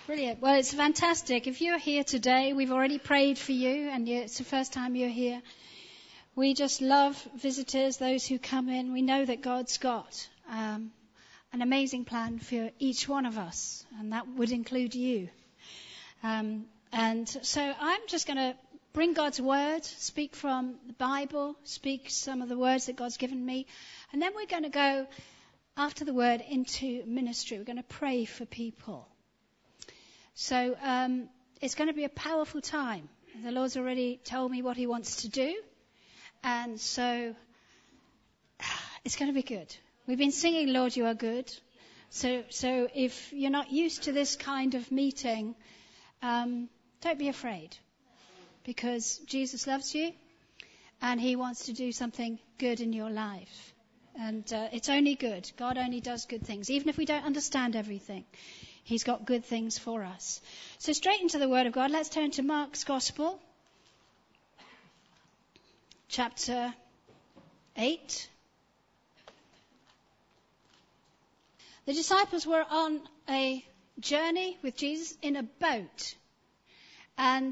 Brilliant. Well, it's fantastic. If you're here today, we've already prayed for you, and it's the first time you're here. We just love visitors, those who come in. We know that God's got an amazing plan for each one of us, and that would include you. And so I'm just going to bring God's word, speak from the Bible, speak some of the words that God's given me, and then we're going to go after the word into ministry. We're going to pray for people. So it's going to be a powerful time. The Lord's already told me what he wants to do. And so it's going to be good. We've been singing, Lord, you are good. So if you're not used to this kind of meeting, don't be afraid. Because Jesus loves you and he wants to do something good in your life. And it's only good. God only does good things. Even if we don't understand everything, he's got good things for us. So straight into the Word of God. Let's turn to Mark's Gospel, chapter 8. The disciples were on a journey with Jesus in a boat. And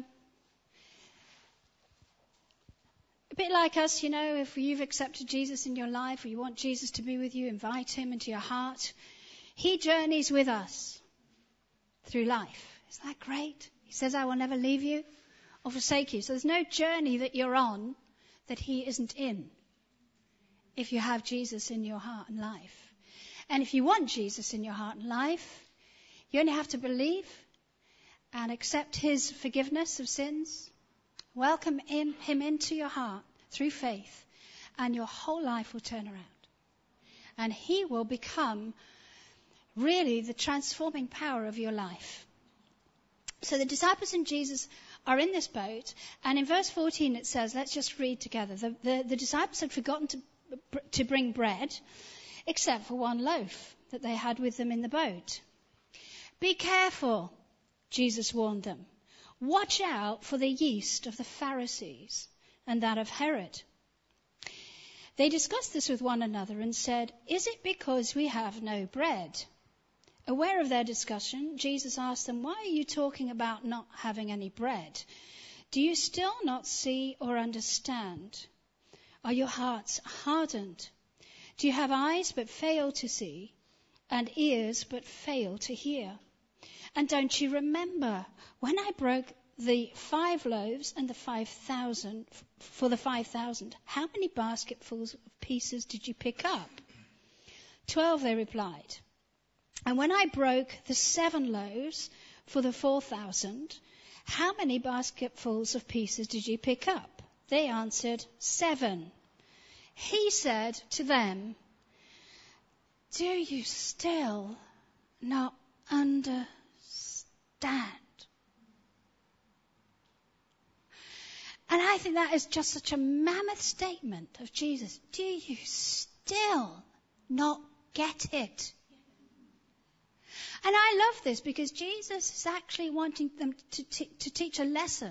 a bit like us, you know, if you've accepted Jesus in your life or you want Jesus to be with you, invite him into your heart. He journeys with us through life. Isn't that great? He says, I will never leave you or forsake you. So there's no journey that you're on that he isn't in if you have Jesus in your heart and life. And if you want Jesus in your heart and life, you only have to believe and accept his forgiveness of sins. Welcome him into your heart through faith, and your whole life will turn around. And he will become really the transforming power of your life. So the disciples and Jesus are in this boat, and in verse 14 it says, let's just read together. The disciples had forgotten to bring bread, except for one loaf that they had with them in the boat. Be careful, Jesus warned them. Watch out for the yeast of the Pharisees and that of Herod. They discussed this with one another and said, is it because we have no bread? Aware of their discussion, Jesus asked them, why are you talking about not having any bread? Do you still not see or understand? Are your hearts hardened? Do you have eyes but fail to see, and ears but fail to hear? And don't you remember when I broke the 5 loaves and the 5,000 for the 5,000? How many basketfuls of pieces did you pick up? 12, they replied. And when I broke the 7 loaves for the 4,000, how many basketfuls of pieces did you pick up? They answered, 7. He said to them, do you still not understand? And I think that is just such a mammoth statement of Jesus. Do you still not get it? And I love this because Jesus is actually wanting them to teach a lesson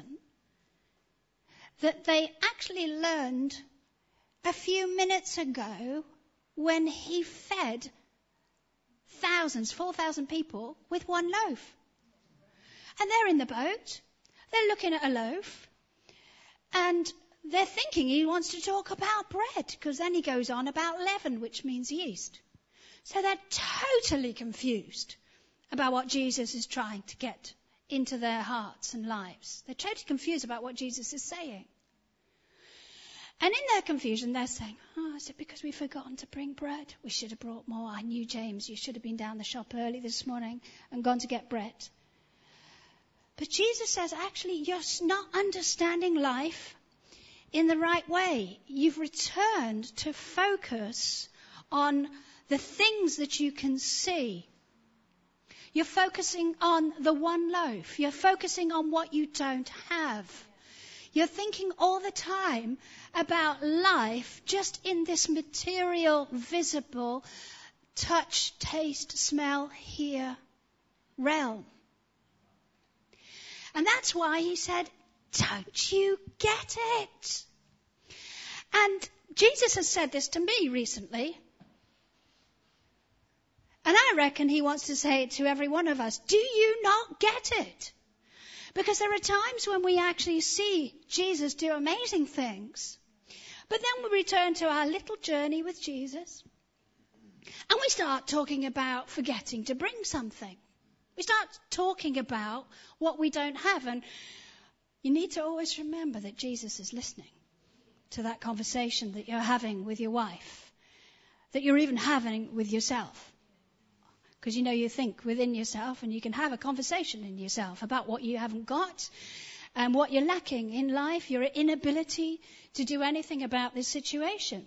that they actually learned a few minutes ago when he fed thousands, 4,000 people with one loaf. And they're in the boat. They're looking at a loaf. And they're thinking he wants to talk about bread, because then he goes on about leaven, which means yeast. So they're totally confused about what Jesus is trying to get into their hearts and lives. They're totally confused about what Jesus is saying. And in their confusion, they're saying, is it because we've forgotten to bring bread? We should have brought more. I knew, James, you should have been down the shop early this morning and gone to get bread. But Jesus says, actually, you're not understanding life in the right way. You've returned to focus on the things that you can see. You're focusing on the one loaf. You're focusing on what you don't have. You're thinking all the time about life just in this material, visible, touch, taste, smell, hear realm. And that's why he said, don't you get it? And Jesus has said this to me recently. And I reckon he wants to say it to every one of us. Do you not get it? Because there are times when we actually see Jesus do amazing things. But then we return to our little journey with Jesus. And we start talking about forgetting to bring something. We start talking about what we don't have. And you need to always remember that Jesus is listening to that conversation that you're having with your wife, that you're even having with yourself. Because you think within yourself, and you can have a conversation in yourself about what you haven't got and what you're lacking in life, your inability to do anything about this situation.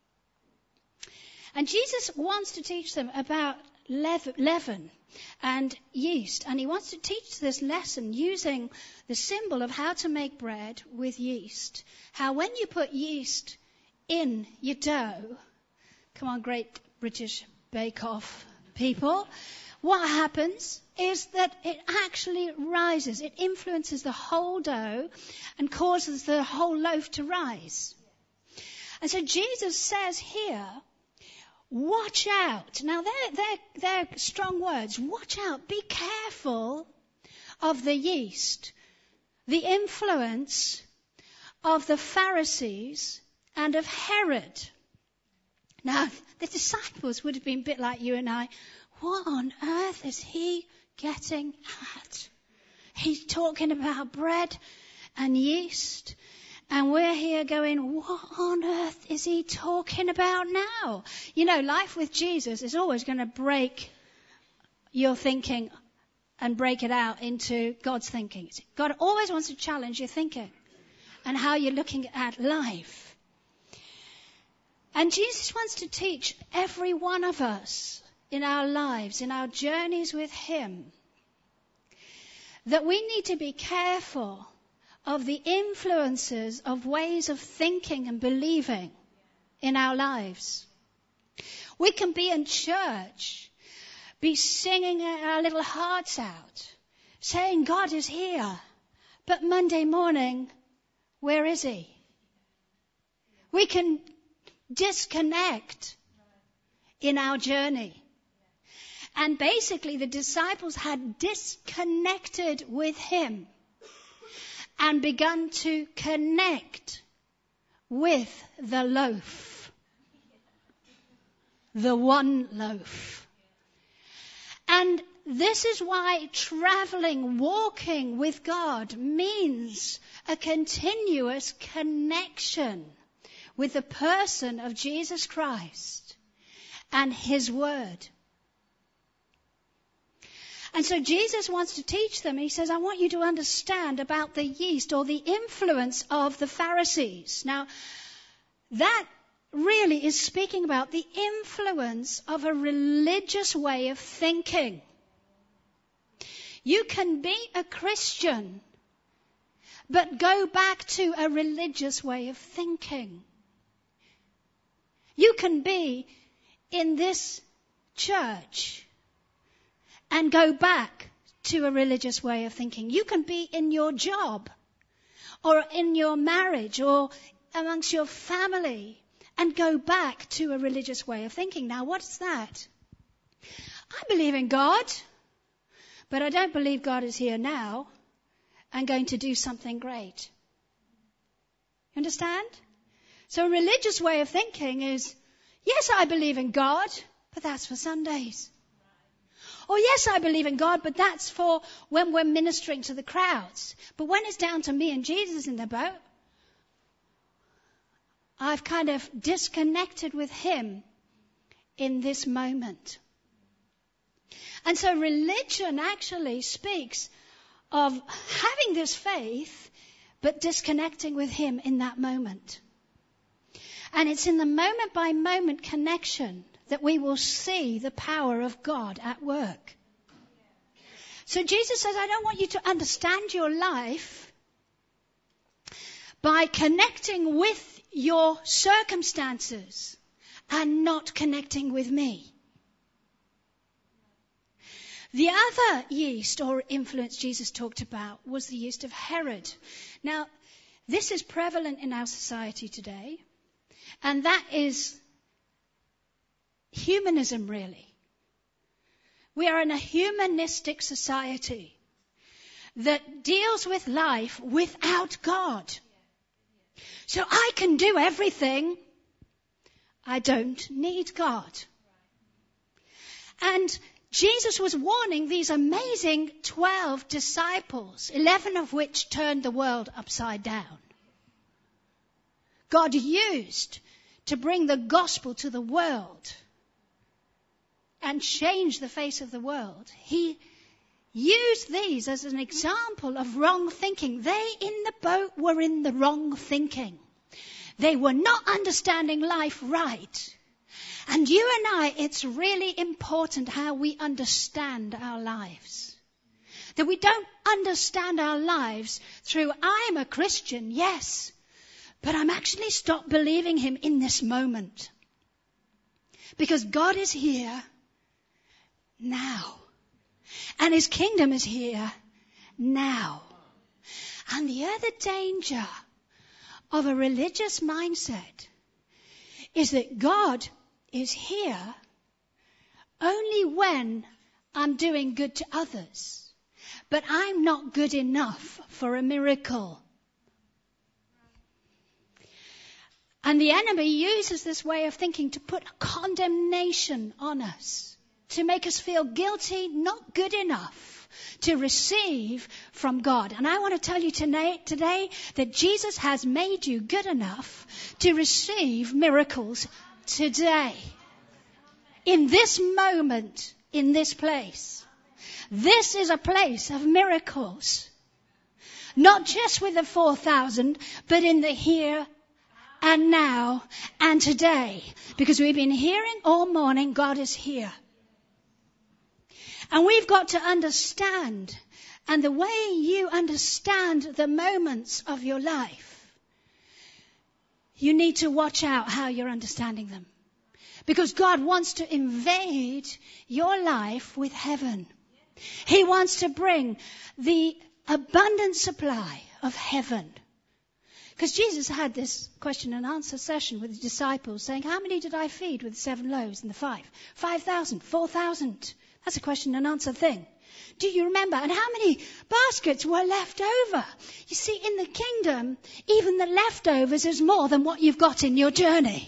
And Jesus wants to teach them about leaven and yeast. And he wants to teach this lesson using the symbol of how to make bread with yeast. How when you put yeast in your dough, come on, Great British Bake Off people, what happens is that it actually rises. It influences the whole dough and causes the whole loaf to rise. And so Jesus says here, watch out. Now they're strong words. Watch out. Be careful of the yeast, the influence of the Pharisees and of Herod. Now, the disciples would have been a bit like you and I. What on earth is he getting at? He's talking about bread and yeast. And we're here going, what on earth is he talking about now? Life with Jesus is always going to break your thinking and break it out into God's thinking. God always wants to challenge your thinking and how you're looking at life. And Jesus wants to teach every one of us in our lives, in our journeys with him, that we need to be careful of the influences of ways of thinking and believing in our lives. We can be in church, be singing our little hearts out, saying God is here, but Monday morning, where is he? We can disconnect in our journey. And basically the disciples had disconnected with him and begun to connect with the loaf. The one loaf. And this is why traveling, walking with God means a continuous connection with the person of Jesus Christ and his word. And so Jesus wants to teach them. He says, I want you to understand about the yeast or the influence of the Pharisees. Now, that really is speaking about the influence of a religious way of thinking. You can be a Christian, but go back to a religious way of thinking. You can be in this church and go back to a religious way of thinking. You can be in your job or in your marriage or amongst your family and go back to a religious way of thinking. Now, what's that? I believe in God, but I don't believe God is here now and going to do something great. You understand? So a religious way of thinking is, yes, I believe in God, but that's for Sundays. Or yes, I believe in God, but that's for when we're ministering to the crowds. But when it's down to me and Jesus in the boat, I've kind of disconnected with him in this moment. And so religion actually speaks of having this faith, but disconnecting with him in that moment. And it's in the moment by moment connection that we will see the power of God at work. So Jesus says, I don't want you to understand your life by connecting with your circumstances and not connecting with me. The other yeast or influence Jesus talked about was the yeast of Herod. Now, this is prevalent in our society today, and that is humanism, really. We are in a humanistic society that deals with life without God. So I can do everything. I don't need God. And Jesus was warning these amazing 12 disciples, 11 of which turned the world upside down. God used to bring the gospel to the world and change the face of the world. He used these as an example of wrong thinking. They in the boat were in the wrong thinking. They were not understanding life right. And you and I, it's really important how we understand our lives. That we don't understand our lives through, I'm a Christian, yes, but I'm actually stopped believing him in this moment. Because God is here now. And his kingdom is here now. And the other danger of a religious mindset is that God is here only when I'm doing good to others, but I'm not good enough for a miracle. And the enemy uses this way of thinking to put condemnation on us, to make us feel guilty, not good enough to receive from God. And I want to tell you today that Jesus has made you good enough to receive miracles today. In this moment, in this place. This is a place of miracles. Not just with the 4,000, but in the here and now and today. Because we've been hearing all morning, God is here. And we've got to understand, and the way you understand the moments of your life, you need to watch out how you're understanding them. Because God wants to invade your life with heaven. He wants to bring the abundant supply of heaven. Because Jesus had this question and answer session with the disciples saying, how many did I feed with the 7 loaves and the 5? 5,000, 4,000. That's a question and answer thing. Do you remember? And how many baskets were left over? You see, in the kingdom, even the leftovers is more than what you've got in your journey.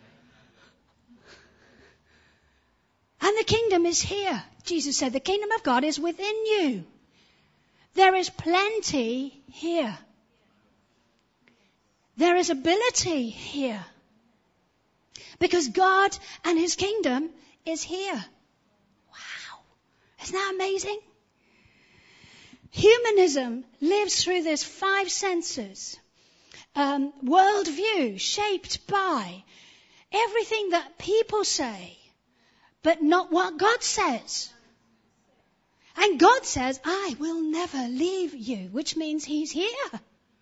And the kingdom is here. Jesus said, the kingdom of God is within you. There is plenty here. There is ability here. Because God and his kingdom is here. Wow. Isn't that amazing? Humanism lives through this 5 senses worldview shaped by everything that people say, but not what God says. And God says, I will never leave you, which means he's here.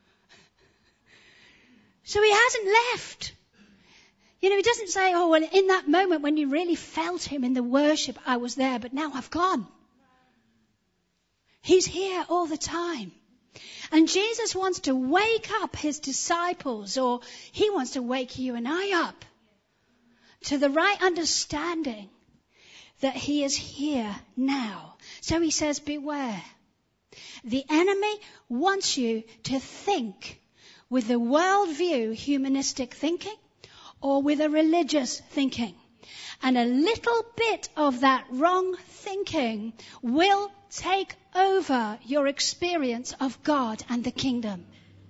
So he hasn't left. You know, he doesn't say, oh, well, in that moment when you really felt him in the worship, I was there, but now I've gone. He's here all the time. And Jesus wants to wake up his disciples, or he wants to wake you and I up to the right understanding that he is here now. So he says, beware. The enemy wants you to think with a worldview, humanistic thinking, or with a religious thinking. And a little bit of that wrong thinking will take over your experience of God and the kingdom.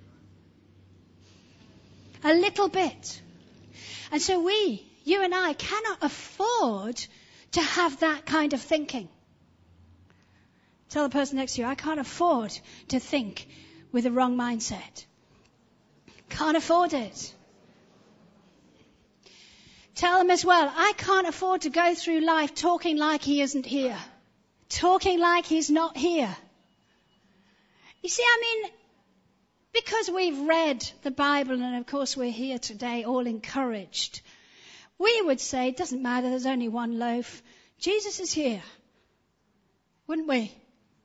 A little bit. And so you and I cannot afford to have that kind of thinking. Tell the person next to you, I can't afford to think with a wrong mindset. Can't afford it. Tell them as well, I can't afford to go through life talking like he isn't here. Talking like he's not here. You see, I mean, because we've read the Bible and of course we're here today all encouraged, we would say, it doesn't matter, there's only one loaf. Jesus is here. Wouldn't we?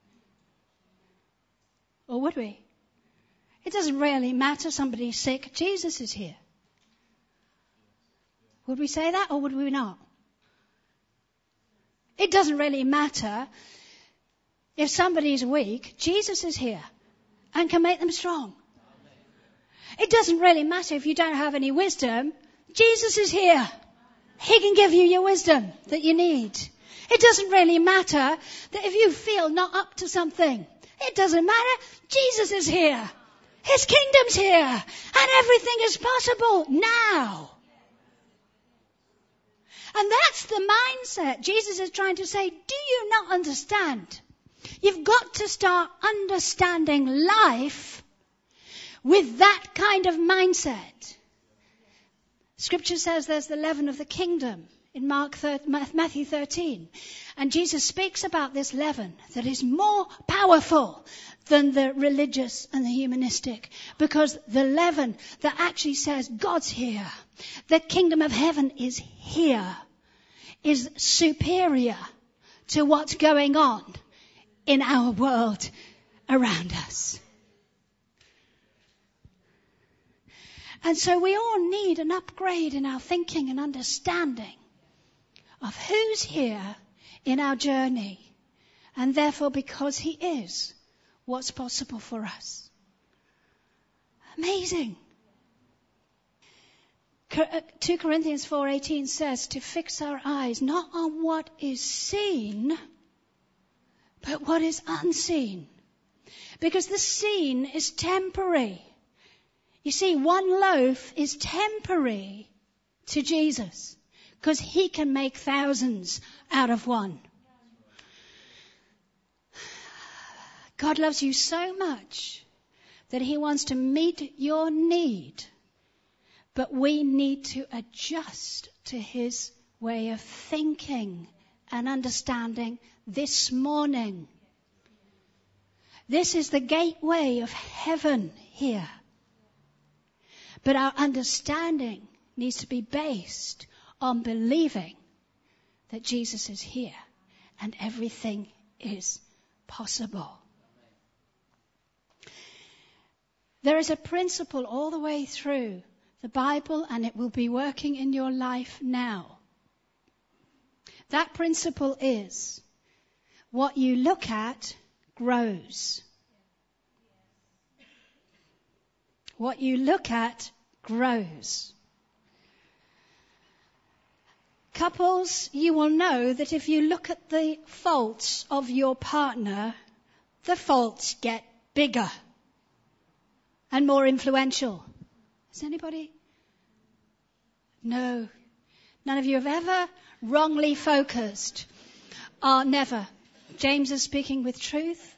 Or would we? It doesn't really matter, somebody's sick, Jesus is here. Would we say that or would we not? It doesn't really matter if somebody is weak. Jesus is here and can make them strong. It doesn't really matter if you don't have any wisdom. Jesus is here. He can give you your wisdom that you need. It doesn't really matter that if you feel not up to something. It doesn't matter. Jesus is here. His kingdom's here. And everything is possible now. And that's the mindset Jesus is trying to say, do you not understand? You've got to start understanding life with that kind of mindset. Scripture says there's the leaven of the kingdom in Matthew 13. And Jesus speaks about this leaven that is more powerful than the religious and the humanistic. Because the leaven that actually says God's here, the kingdom of heaven is here, is superior to what's going on in our world around us. And so we all need an upgrade in our thinking and understanding of who's here in our journey. And therefore, because he is, what's possible for us. Amazing. 2 Corinthians 4:18 says to fix our eyes not on what is seen, but what is unseen. Because the seen is temporary. You see, one loaf is temporary to Jesus because he can make thousands out of one. God loves you so much that he wants to meet your need. But we need to adjust to his way of thinking and understanding this morning. This is the gateway of heaven here. But our understanding needs to be based on believing that Jesus is here and everything is possible. There is a principle all the way through the Bible, and it will be working in your life now. That principle is what you look at grows. What you look at grows. Couples, you will know that if you look at the faults of your partner, the faults get bigger and more influential. Is anybody? No. None of you have ever wrongly focused. Never. James is speaking with truth.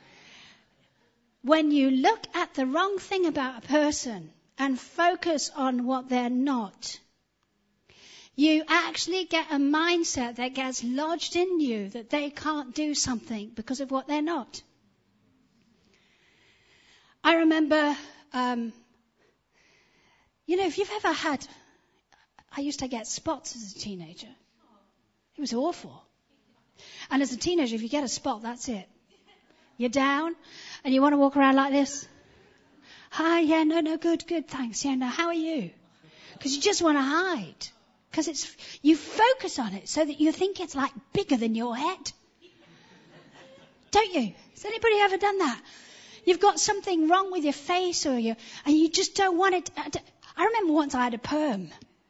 When you look at the wrong thing about a person and focus on what they're not, you actually get a mindset that gets lodged in you that they can't do something because of what they're not. I remember, if you've ever had, I used to get spots as a teenager. It was awful. And as a teenager, if you get a spot, that's it. You're down and you want to walk around like this. Hi, yeah, no, good, thanks. Yeah, no, how are you? Because you just want to hide. Because you focus on it so that you think it's like bigger than your head. Don't you? Has anybody ever done that? You've got something wrong with your face and you just don't want it. I remember once I had a perm.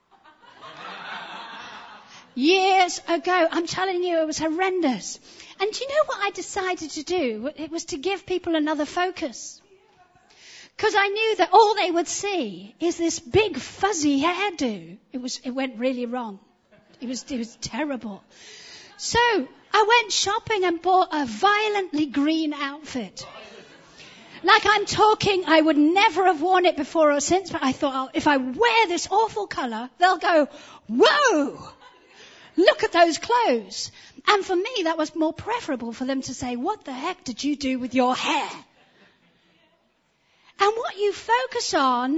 Years ago. I'm telling you, it was horrendous. And do you know what I decided to do? It was to give people another focus. Because I knew that all they would see is this big fuzzy hairdo. It went really wrong. It was terrible. So I went shopping and bought a violently green outfit. Like I'm talking, I would never have worn it before or since, but I thought, if I wear this awful colour, they'll go, whoa, look at those clothes. And for me, that was more preferable for them to say, what the heck did you do with your hair? And what you focus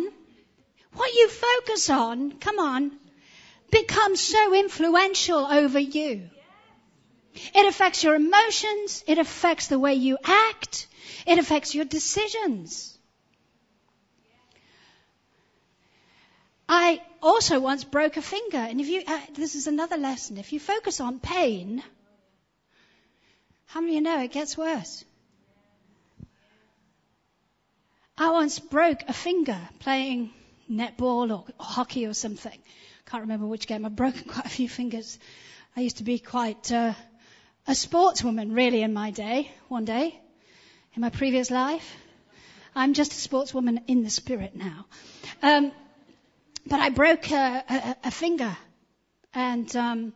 on, come on, becomes so influential over you. It affects your emotions. It affects the way you act. It affects your decisions. I also once broke a finger. And this is another lesson. If you focus on pain, How many of you know it gets worse? I once broke a finger playing netball or hockey or something. Can't remember which game. I've broken quite a few fingers. I used to be quite a sportswoman, really, in my day, one day, in my previous life. I'm just a sportswoman in the spirit now. But I broke a finger. And,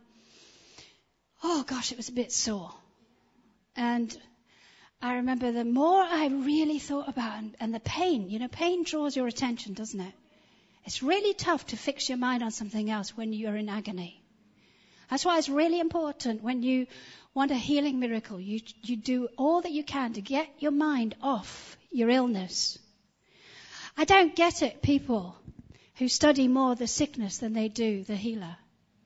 oh gosh, it was a bit sore. And I remember the more I really thought about it, and the pain, pain draws your attention, doesn't it? It's really tough to fix your mind on something else when you're in agony. That's why it's really important when you want a healing miracle, you do all that you can to get your mind off your illness. I don't get it, people who study more the sickness than they do the healer.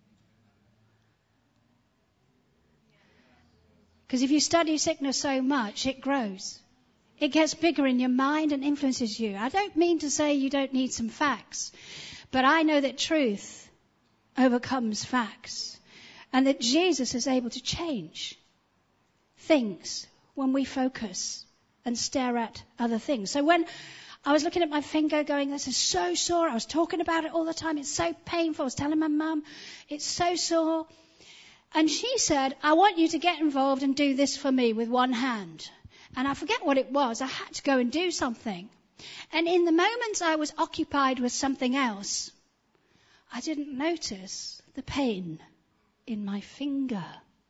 Because if you study sickness so much, it grows. It gets bigger in your mind and influences you. I don't mean to say you don't need some facts, but I know that truth overcomes facts, and that Jesus is able to change things when we focus and stare at other things. So when I was looking at my finger going, this is so sore, I was talking about it all the time, it's so painful, I was telling my mum, it's so sore. And she said, I want you to get involved and do this for me with one hand. And I forget what it was. I had to go and do something. And in the moments I was occupied with something else, I didn't notice the pain in my finger.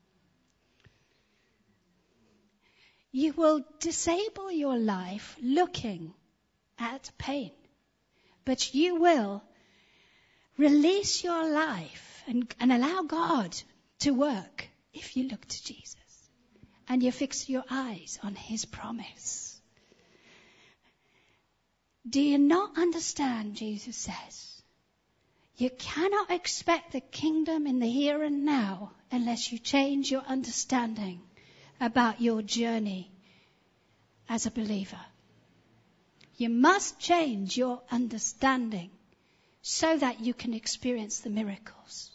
You will disable your life looking at pain. But you will release your life and allow God to work if you look to Jesus and you fix your eyes on his promise. Do you not understand? Jesus says, you cannot expect the kingdom in the here and now unless you change your understanding about your journey as a believer. You must change your understanding so that you can experience the miracles.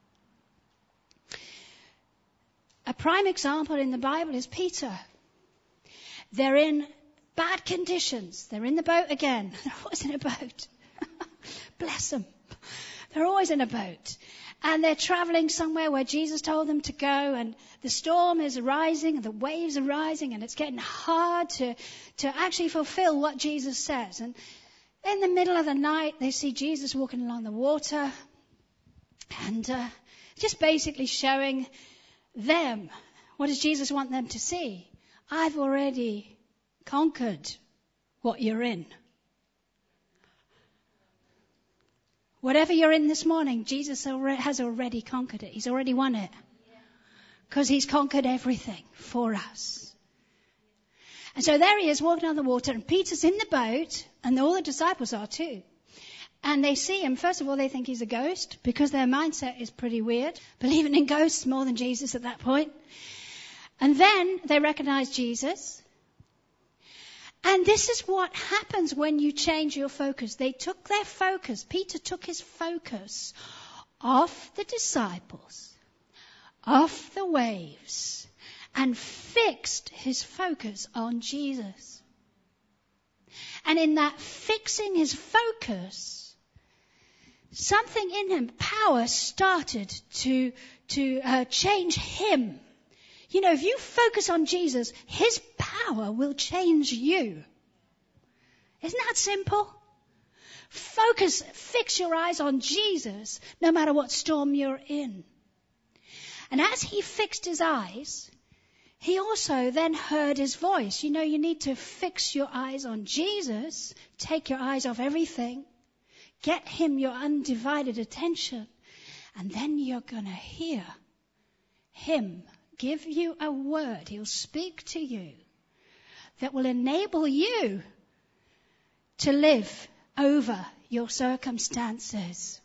A prime example in the Bible is Peter. They're in bad conditions. They're in the boat again. They're always in a boat. Bless them. They're always in a boat. And they're traveling somewhere where Jesus told them to go, and the storm is rising, and the waves are rising, and it's getting hard to actually fulfill what Jesus says. And in the middle of the night, they see Jesus walking along the water, and just basically showing them, what does Jesus want them to see? I've already conquered what you're in. Whatever you're in this morning, Jesus has already conquered it. He's already won it. Because he's conquered everything for us. And so there he is walking on the water, and Peter's in the boat, and all the disciples are too. And they see him. First of all, they think he's a ghost because their mindset is pretty weird, believing in ghosts more than Jesus at that point. And then they recognize Jesus. And this is what happens when you change your focus. They took their focus. Peter took his focus off the disciples, off the waves, and fixed his focus on Jesus. And in that fixing his focus, something in him, power started to change him. You know, if you focus on Jesus, his power will change you. Isn't that simple? Fix your eyes on Jesus, no matter what storm you're in. And as he fixed his eyes, he also then heard his voice. You know, you need to fix your eyes on Jesus, take your eyes off everything, get him your undivided attention, and then you're going to hear him give you a word. He'll speak to you that will enable you to live over your circumstances.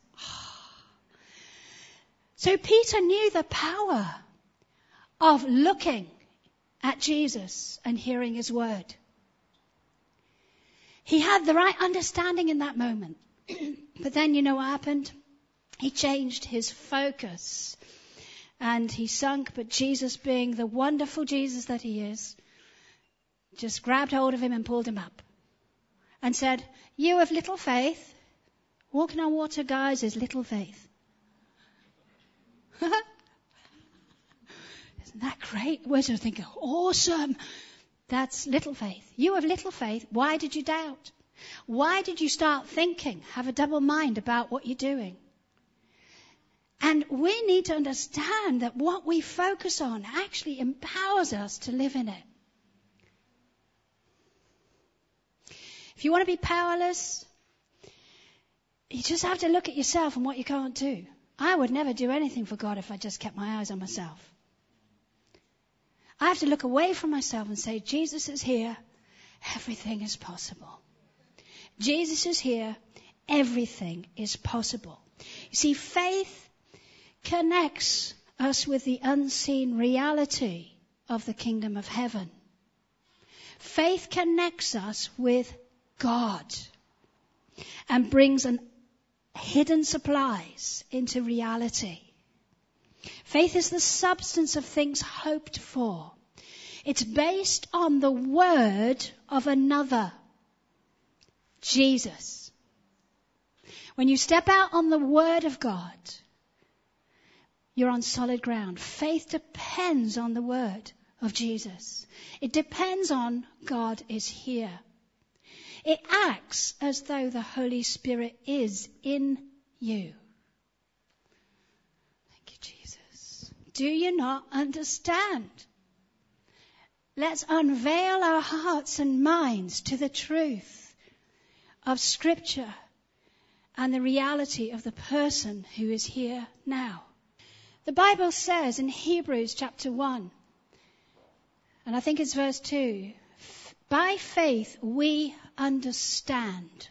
So Peter knew the power of looking at Jesus and hearing his word. He had the right understanding in that moment. But then you know what happened? He changed his focus. And he sunk, but Jesus, being the wonderful Jesus that he is, just grabbed hold of him and pulled him up and said, "You have little faith." Walking on water, guys, is little faith. Isn't that great? We're sort of thinking, awesome. That's little faith. You have little faith. Why did you doubt? Why did you start thinking, have a double mind about what you're doing? And we need to understand that what we focus on actually empowers us to live in it. If you want to be powerless, you just have to look at yourself and what you can't do. I would never do anything for God if I just kept my eyes on myself. I have to look away from myself and say, Jesus is here. Everything is possible. Jesus is here. Everything is possible. You see, faith connects us with the unseen reality of the kingdom of heaven. Faith connects us with God and brings an hidden supplies into reality. Faith is the substance of things hoped for. It's based on the word of another, Jesus. When you step out on the word of God, you're on solid ground. Faith depends on the word of Jesus. It depends on God is here. It acts as though the Holy Spirit is in you. Thank you, Jesus. Do you not understand? Let's unveil our hearts and minds to the truth of Scripture and the reality of the person who is here now. The Bible says in Hebrews chapter 1, and I think it's verse 2, by faith we understand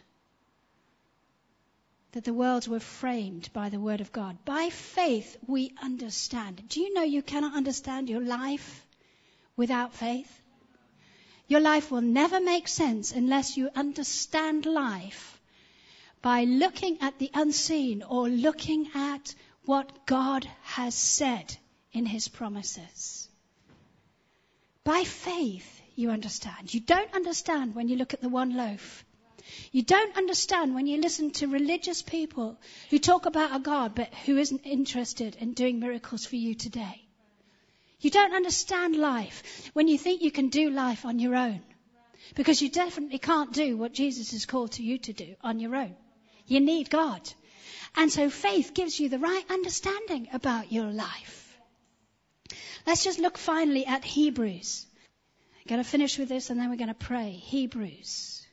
that the worlds were framed by the word of God. By faith we understand. Do you know you cannot understand your life without faith? Your life will never make sense unless you understand life by looking at the unseen or looking at what God has said in his promises. By faith you understand. You don't understand when you look at the one loaf. You don't understand when you listen to religious people who talk about a God but who isn't interested in doing miracles for you today. You don't understand life when you think you can do life on your own, because you definitely can't do what Jesus has called to you to do on your own. You need God. And so faith gives you the right understanding about your life. Let's just look finally at Hebrews. I'm going to finish with this and then we're going to pray. Hebrews.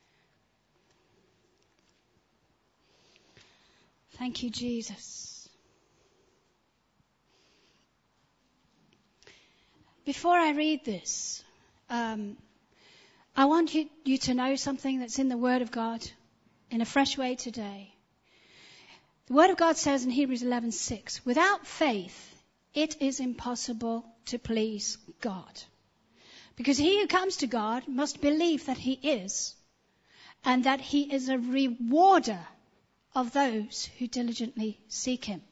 Thank you, Jesus. Before I read this, I want you to know something that's in the Word of God in a fresh way today. The Word of God says in Hebrews 11:6, without faith, it is impossible to please God. Because he who comes to God must believe that he is, and that he is a rewarder of those who diligently seek him.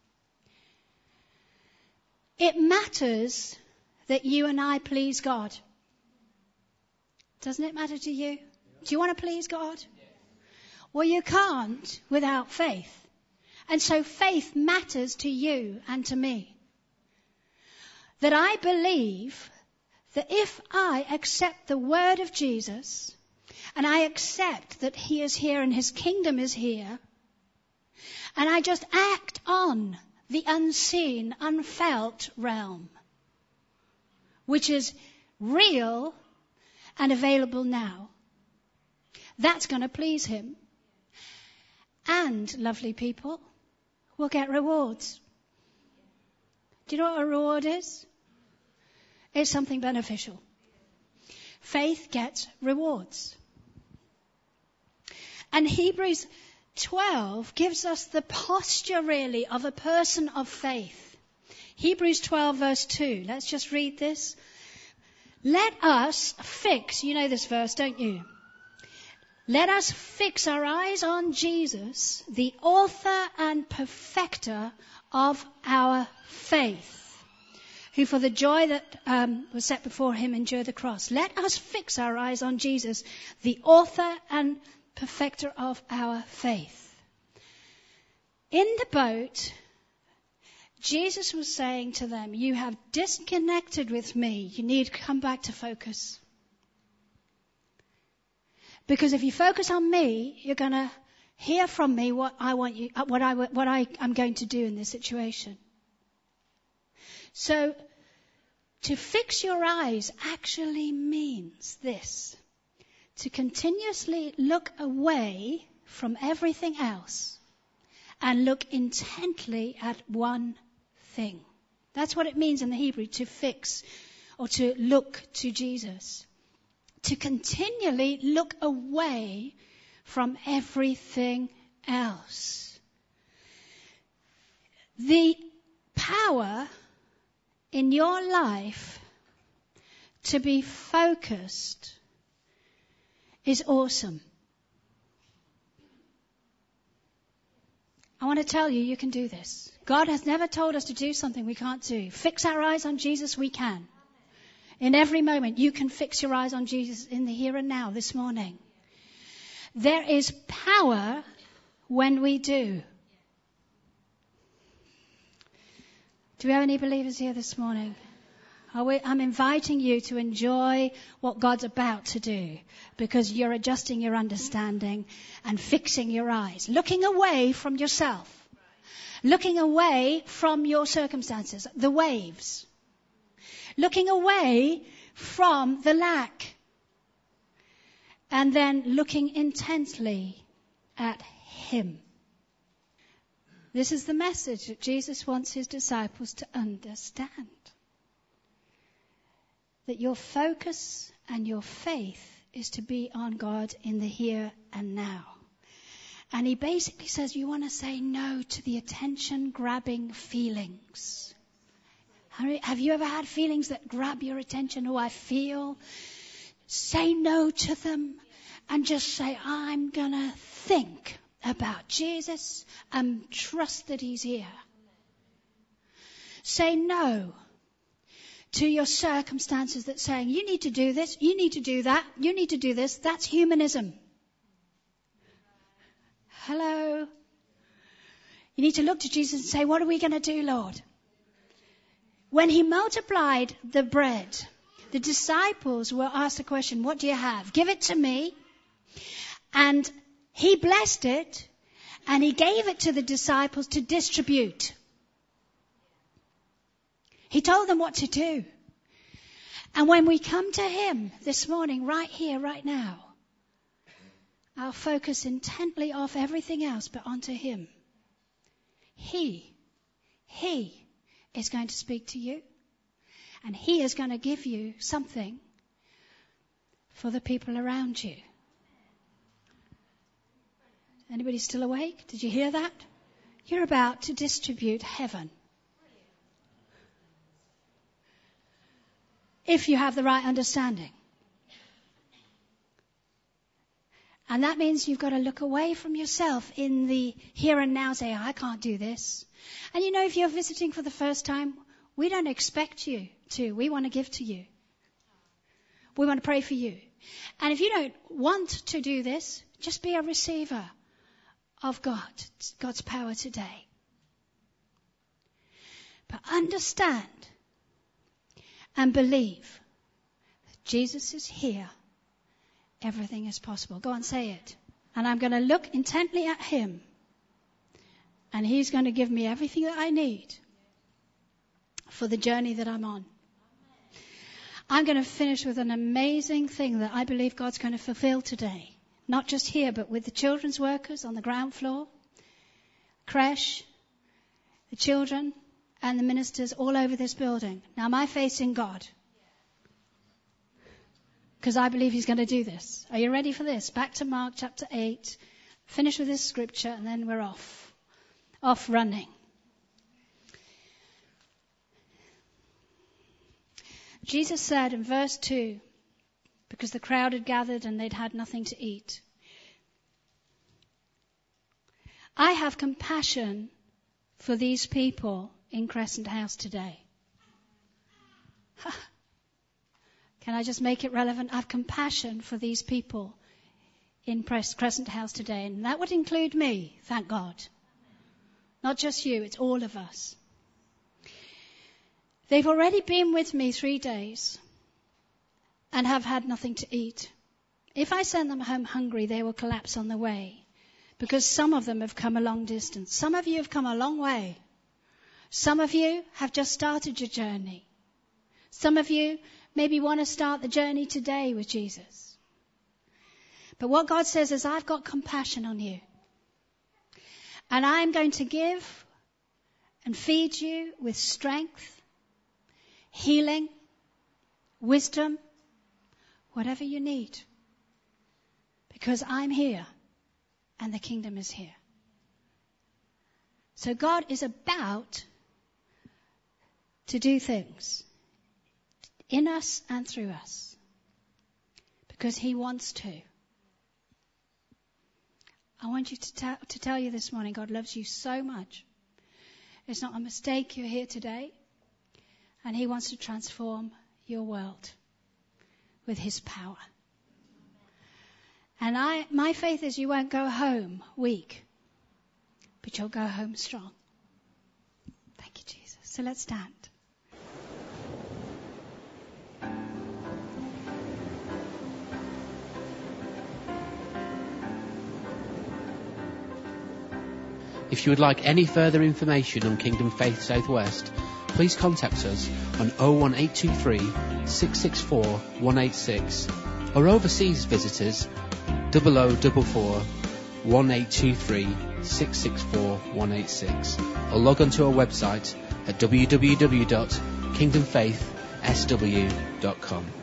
It matters that you and I please God. Doesn't it matter to you? Do you want to please God? Well, you can't without faith. And so faith matters to you and to me. That I believe that if I accept the word of Jesus, and I accept that he is here and his kingdom is here, and I just act on the unseen, unfelt realm, which is real and available now, that's going to please him. And, lovely people, we'll get rewards. Do you know what a reward is? It's something beneficial. Faith gets rewards. And Hebrews 12 gives us the posture, really, of a person of faith. Hebrews 12 verse 2. Let's just read this. Let us fix, you know this verse, don't you? Let us fix our eyes on Jesus, the author and perfecter of our faith, who for the joy that was set before him endured the cross. Let us fix our eyes on Jesus, the author and perfecter of our faith. In the boat, Jesus was saying to them, you have disconnected with me. You need to come back to focus. Because if you focus on me, you're going to hear from me what I want you, what I am going to do in this situation. So, to fix your eyes actually means this: to continuously look away from everything else and look intently at one thing. That's what it means in the Hebrew, to fix or to look to Jesus. To continually look away from everything else. The power in your life to be focused is awesome. I want to tell you, you can do this. God has never told us to do something we can't do. Fix our eyes on Jesus, we can. In every moment, you can fix your eyes on Jesus in the here and now, this morning. There is power when we do. Do we have any believers here this morning? I'm inviting you to enjoy what God's about to do, because you're adjusting your understanding and fixing your eyes, looking away from yourself, looking away from your circumstances, the waves, looking away from the lack, and then looking intently at Him. This is the message that Jesus wants His disciples to understand. That your focus and your faith is to be on God in the here and now. And He basically says you want to say no to the attention-grabbing feelings. Have you ever had feelings that grab your attention? Oh, I feel. Say no to them and just say, I'm going to think about Jesus and trust that He's here. Say no to your circumstances that saying, you need to do this, you need to do that, you need to do this. That's humanism. Hello? You need to look to Jesus and say, what are we going to do, Lord? When He multiplied the bread, the disciples were asked the question, what do you have? Give it to me. And He blessed it, and He gave it to the disciples to distribute. He told them what to do. And when we come to Him this morning, right here, right now, our focus intently off everything else but onto Him. He is going to speak to you. And He is going to give you something for the people around you. Anybody still awake? Did you hear that? You're about to distribute heaven. If you have the right understanding. And that means you've got to look away from yourself in the here and now, say, I can't do this. And you know, if you're visiting for the first time, we don't expect you to. We want to give to you. We want to pray for you. And if you don't want to do this, just be a receiver of God's power today. But understand and believe that Jesus is here. Everything is possible. Go on, say it. And I'm going to look intently at Him. And He's going to give me everything that I need for the journey that I'm on. I'm going to finish with an amazing thing that I believe God's going to fulfill today. Not just here, but with the children's workers on the ground floor, creche, the children, and the ministers all over this building. Now, my faith's in God. Because I believe He's going to do this. Are you ready for this? Back to Mark chapter 8. Finish with this scripture and then we're off. Off running. Jesus said in verse 2, because the crowd had gathered and they'd had nothing to eat, I have compassion for these people in Crescent House today. Can I just make it relevant? I have compassion for these people in Crescent House today. And that would include me, thank God. Not just you, it's all of us. They've already been with me 3 days and have had nothing to eat. If I send them home hungry, they will collapse on the way, because some of them have come a long distance. Some of you have come a long way. Some of you have just started your journey. Some of you maybe want to start the journey today with Jesus. But what God says is, I've got compassion on you. And I'm going to give and feed you with strength, healing, wisdom, whatever you need. Because I'm here and the kingdom is here. So God is about to do things in us and through us, because he wants to. I want you to tell you this morning, God loves you so much. It's not a mistake you're here today, and he wants to transform your world with his power. And my faith is you won't go home weak, but you'll go home strong. Thank you, Jesus. So let's stand. If you would like any further information on Kingdom Faith Southwest, please contact us on 01823 664 186, or overseas visitors 0044 1823 664 186, or log on to our website at www.kingdomfaithsw.com.